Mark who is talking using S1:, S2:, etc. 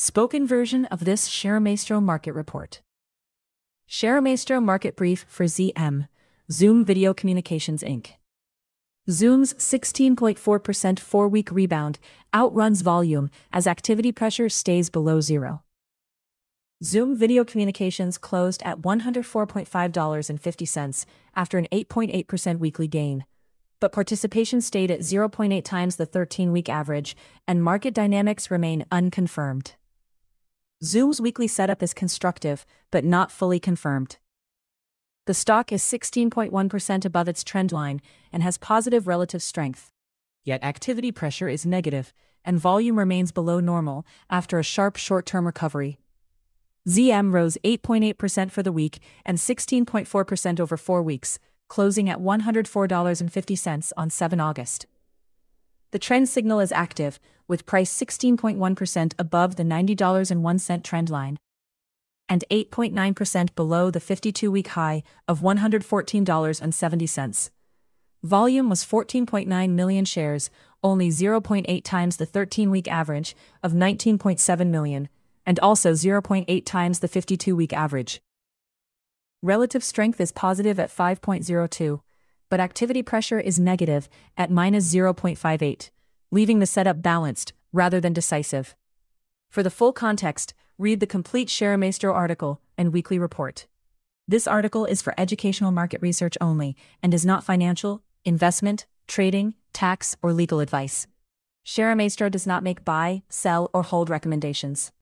S1: Spoken version of this ShareMaestro Market Report. ShareMaestro Market Brief for ZM, Zoom Video Communications Inc. Zoom's 16.4% 4-week rebound outruns volume as activity pressure stays below zero. Zoom Video Communications closed at $104.50 after an 8.8% weekly gain. But participation stayed at 0.8 times the 13-week average, and market dynamics remain unconfirmed. Zoom's weekly setup is constructive, but not fully confirmed. The stock is 16.1% above its trend line and has positive relative strength. Yet activity pressure is negative, and volume remains below normal after a sharp short-term recovery. ZM rose 8.8% for the week and 16.4% over 4 weeks, closing at $104.50 on 7 August. The trend signal is active, with price 16.1% above the $90.01 trend line and 8.9% below the 52-week high of $114.70. Volume was 14.9 million shares, only 0.8 times the 13-week average of 19.7 million, and also 0.8 times the 52-week average. Relative strength is positive at 5.02, but activity pressure is negative at -0.58, leaving the setup balanced rather than decisive. For the full context, read the complete ShareMaestro article and weekly report. This article is for educational market research only and is not financial, investment, trading, tax, or legal advice. ShareMaestro does not make buy, sell, or hold recommendations.